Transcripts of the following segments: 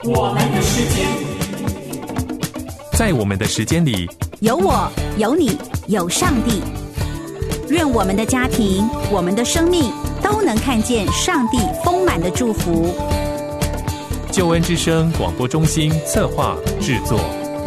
我们的时间， 在我们的时间里， 有我，有你，有上帝。愿我们的家庭，我们的生命都能看见上帝丰满的祝福。 救恩之声广播中心策划制作。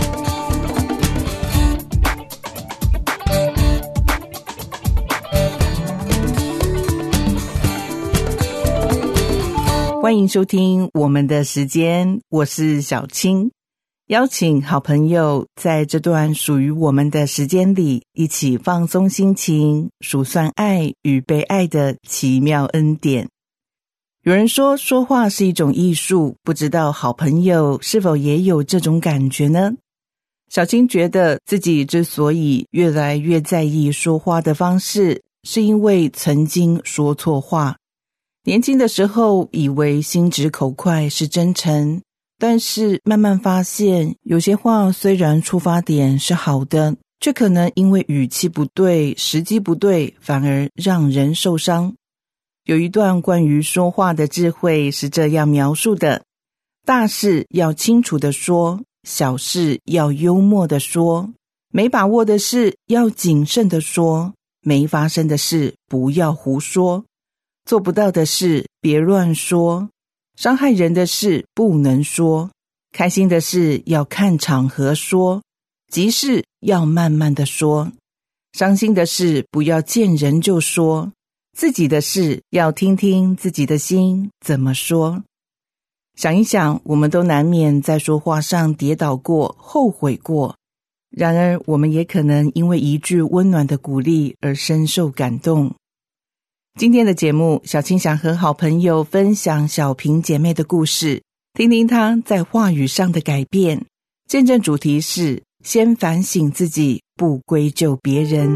欢迎收听我们的时间，我是小青，邀请好朋友在这段属于我们的时间里，一起放松心情，数算爱与被爱的奇妙恩典。有人说，说话是一种艺术，不知道好朋友是否也有这种感觉呢？小青觉得自己之所以越来越在意说话的方式，是因为曾经说错话。年轻的时候以为心直口快是真诚，但是慢慢发现，有些话虽然出发点是好的，却可能因为语气不对，时机不对，反而让人受伤。有一段关于说话的智慧是这样描述的：大事要清楚地说，小事要幽默地说，没把握的事要谨慎地说，没发生的事不要胡说，做不到的事别乱说，伤害人的事不能说，开心的事要看场合说，急事要慢慢的说，伤心的事不要见人就说，自己的事要听听自己的心怎么说。想一想，我们都难免在说话上跌倒过，后悔过，然而我们也可能因为一句温暖的鼓励而深受感动。今天的节目，小青想和好朋友分享小萍姐妹的故事，听听她在话语上的改变。见证主题是先反省自己，不归咎别人。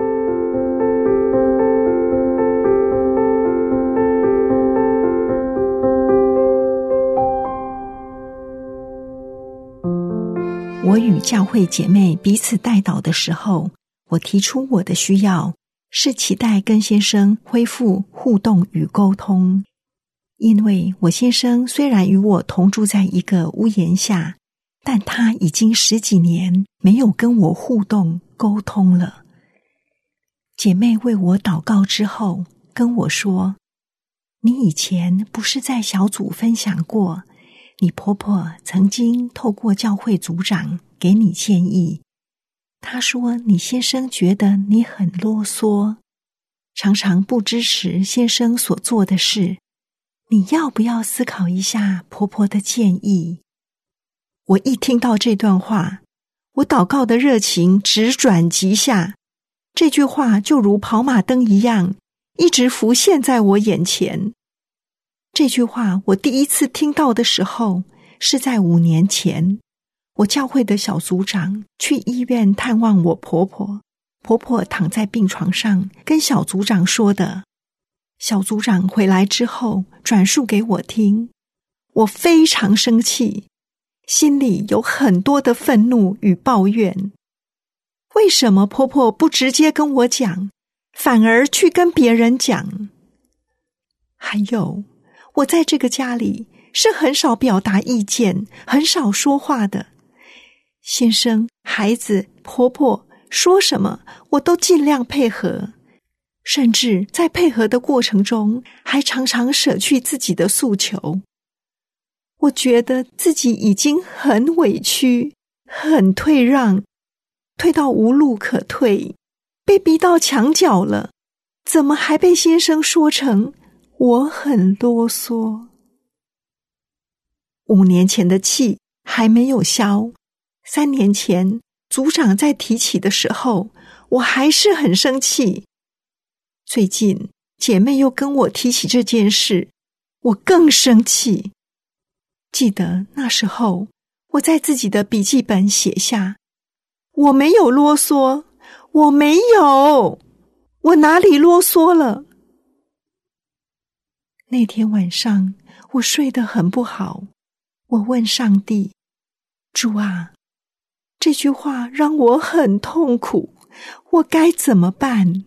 我与教会姐妹彼此代祷的时候，我提出我的需要是期待跟先生恢复互动与沟通，因为我先生虽然与我同住在一个屋檐下，但他已经10几年没有跟我互动沟通了。姐妹为我祷告之后跟我说，你以前不是在小组分享过，你婆婆曾经透过教会组长给你建议，她说你先生觉得你很啰嗦，常常不支持先生所做的事，你要不要思考一下婆婆的建议？我一听到这段话，我祷告的热情直转急下，这句话就如跑马灯一样，一直浮现在我眼前。这句话我第一次听到的时候，是在5年前，我教会的小组长去医院探望我婆婆，婆婆躺在病床上跟小组长说的。小组长回来之后转述给我听，我非常生气，心里有很多的愤怒与抱怨。为什么婆婆不直接跟我讲，反而去跟别人讲？还有，我在这个家里是很少表达意见，很少说话的。先生、孩子、婆婆说什么，我都尽量配合，甚至在配合的过程中，还常常舍去自己的诉求。我觉得自己已经很委屈，很退让，退到无路可退，被逼到墙角了，怎么还被先生说成我很啰嗦？5年前的气还没有消，3年前组长在提起的时候，我还是很生气。最近姐妹又跟我提起这件事，我更生气。记得那时候，我在自己的笔记本写下，我没有啰嗦，我没有，我哪里啰嗦了？那天晚上，我睡得很不好。我问上帝，主啊，这句话让我很痛苦，我该怎么办？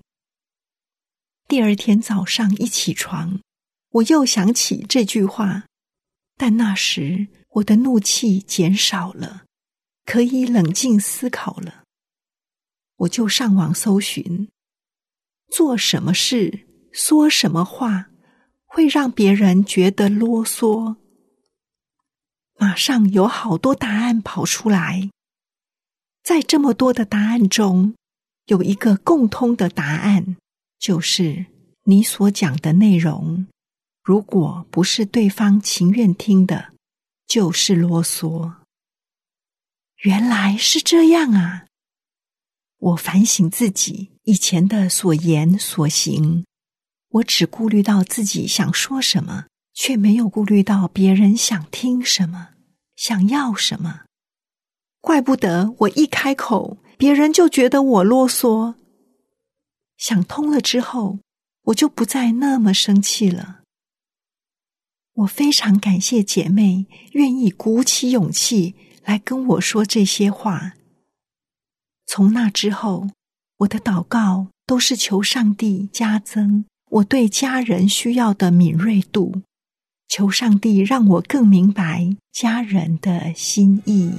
第2天早上一起床，我又想起这句话， 但那时我的怒气减少了，可以冷静思考了。我就上网搜寻，做什么事，说什么话，会让别人觉得啰嗦。马上有好多答案跑出来，在这么多的答案中，有一个共通的答案，就是你所讲的内容，如果不是对方情愿听的，就是啰嗦。原来是这样啊！我反省自己以前的所言所行，我只顾虑到自己想说什么，却没有顾虑到别人想听什么，想要什么。怪不得我一开口，别人就觉得我啰嗦。想通了之后，我就不再那么生气了。我非常感谢姐妹愿意鼓起勇气来跟我说这些话。从那之后，我的祷告都是求上帝加增我对家人需要的敏锐度，求上帝让我更明白家人的心意。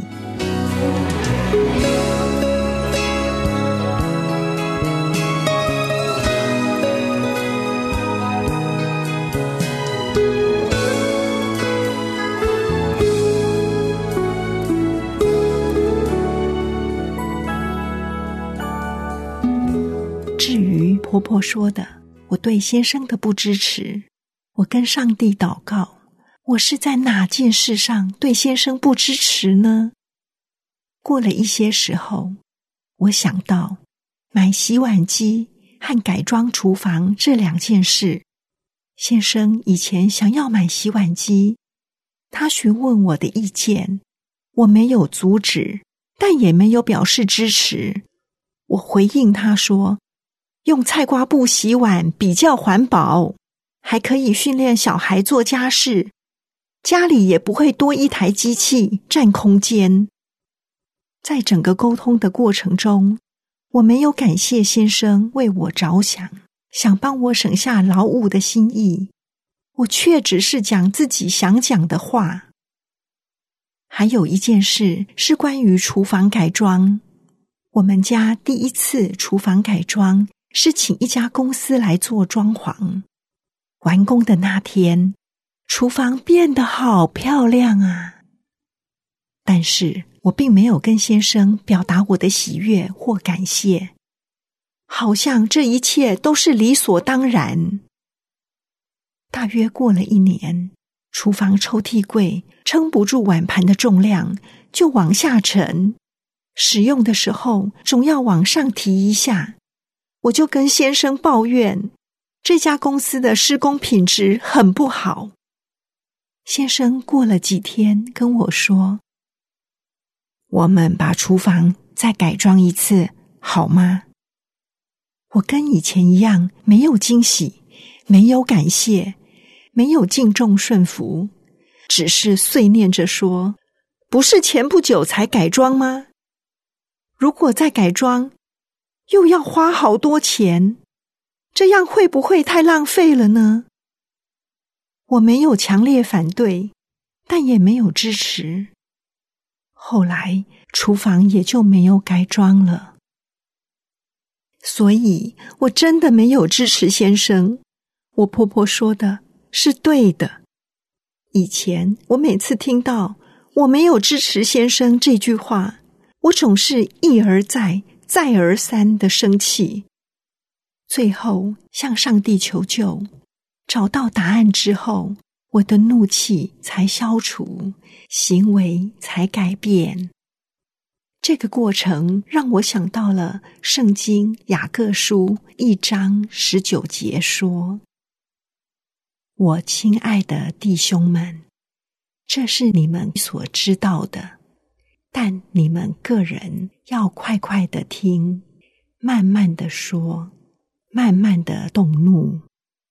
至于婆婆说的我对先生的不支持，我跟上帝祷告，我是在哪件事上对先生不支持呢？过了一些时候，我想到买洗碗机和改装厨房这2件事。先生以前想要买洗碗机，他询问我的意见，我没有阻止，但也没有表示支持。我回应他说，用菜瓜布洗碗比较环保，还可以训练小孩做家事，家里也不会多一台机器占空间。在整个沟通的过程中，我没有感谢先生为我着想，想帮我省下劳务的心意，我却只是讲自己想讲的话。还有一件事是关于厨房改装。我们家第一次厨房改装是请一家公司来做装潢。完工的那天，厨房变得好漂亮啊！但是我并没有跟先生表达我的喜悦或感谢，好像这一切都是理所当然。大约过了1年，厨房抽屉柜撑不住碗盘的重量，就往下沉，使用的时候总要往上提一下。我就跟先生抱怨，这家公司的施工品质很不好。先生过了几天跟我说，我们把厨房再改装一次，好吗？我跟以前一样，没有惊喜，没有感谢，没有敬重顺服，只是碎念着说，不是前不久才改装吗？如果再改装，又要花好多钱，这样会不会太浪费了呢？我没有强烈反对，但也没有支持。后来厨房也就没有改装了。所以我真的没有支持先生，我婆婆说的是对的。以前我每次听到我没有支持先生这句话，我总是一而再再而三的生气，最后向上帝求救，找到答案之后，我的怒气才消除，行为才改变。这个过程让我想到了圣经雅各书1章19节说，我亲爱的弟兄们，这是你们所知道的，但你们个人要快快的听，慢慢的说，慢慢的动怒。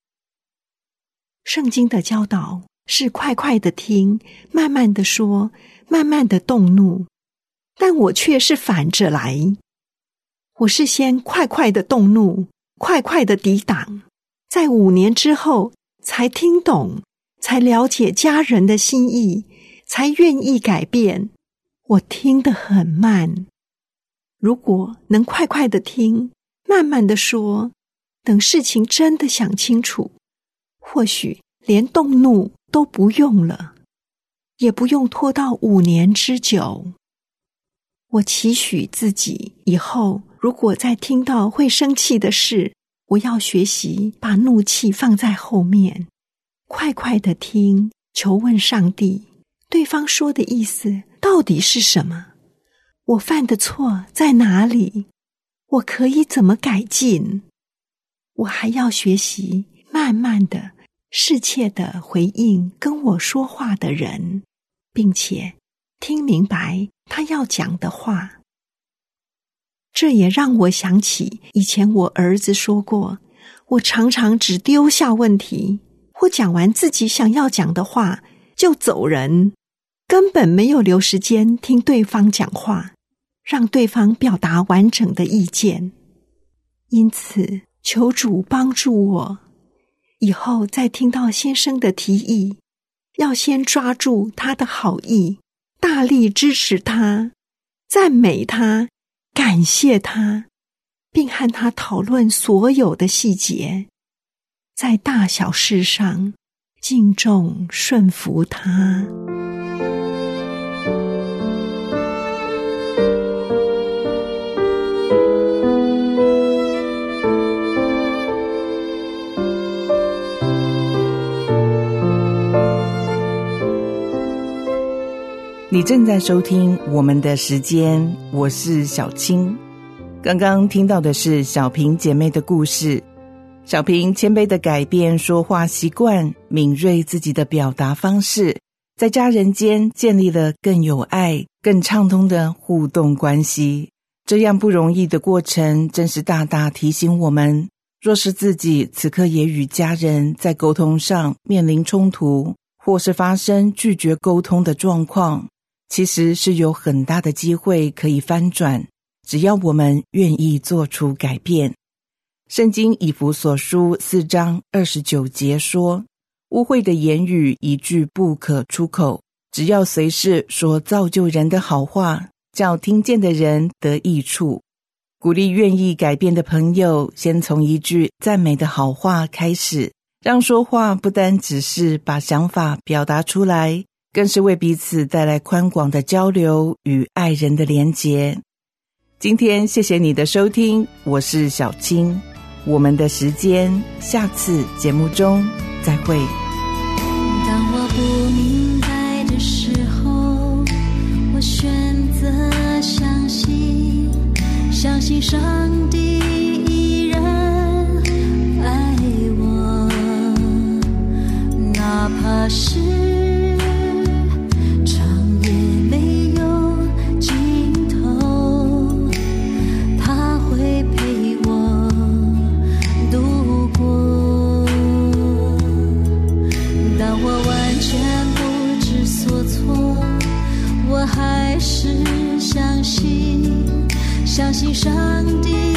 圣经的教导是快快的听，慢慢的说，慢慢的动怒，但我却是反着来。我是先快快的动怒，快快的抵挡，在5年之后才听懂， 才了解家人的心意，才愿意改变。我听得很慢，如果能快快的听，慢慢的说，等事情真的想清楚，或许连动怒都不用了，也不用拖到5年之久。我期许自己以后如果再听到会生气的事，我要学习把怒气放在后面，快快的听，求问上帝，对方说的意思到底是什么？我犯的错在哪里？我可以怎么改进？我还要学习慢慢的、适切的回应跟我说话的人，并且听明白他要讲的话。这也让我想起以前我儿子说过，我常常只丢下问题，或讲完自己想要讲的话就走人，根本没有留时间听对方讲话，让对方表达完整的意见。因此，求主帮助我，以后再听到先生的提议，要先抓住他的好意，大力支持他，赞美他，感谢他，并和他讨论所有的细节，在大小事上敬重顺服他。 你正在收听我们的时间，我是小青。刚刚听到的是小平姐妹的故事。小平谦卑的改变说话习惯，敏锐自己的表达方式，在家人间建立了更有爱、更畅通的互动关系。这样不容易的过程，真是大大提醒我们，若是自己此刻也与家人在沟通上面临冲突，或是发生拒绝沟通的状况，其实是有很大的机会可以翻转，只要我们愿意做出改变。圣经以弗所书4章29节说，污秽的言语一句不可出口，只要随时说造就人的好话，叫听见的人得益处。鼓励愿意改变的朋友，先从一句赞美的好话开始，让说话不单只是把想法表达出来，更是为彼此带来宽广的交流与爱人的连结。今天谢谢你的收听，我是小青，我们的时间下次节目中再会。 当我不明白的时候，我选择相信，相信上帝依然爱我，哪怕是相信上帝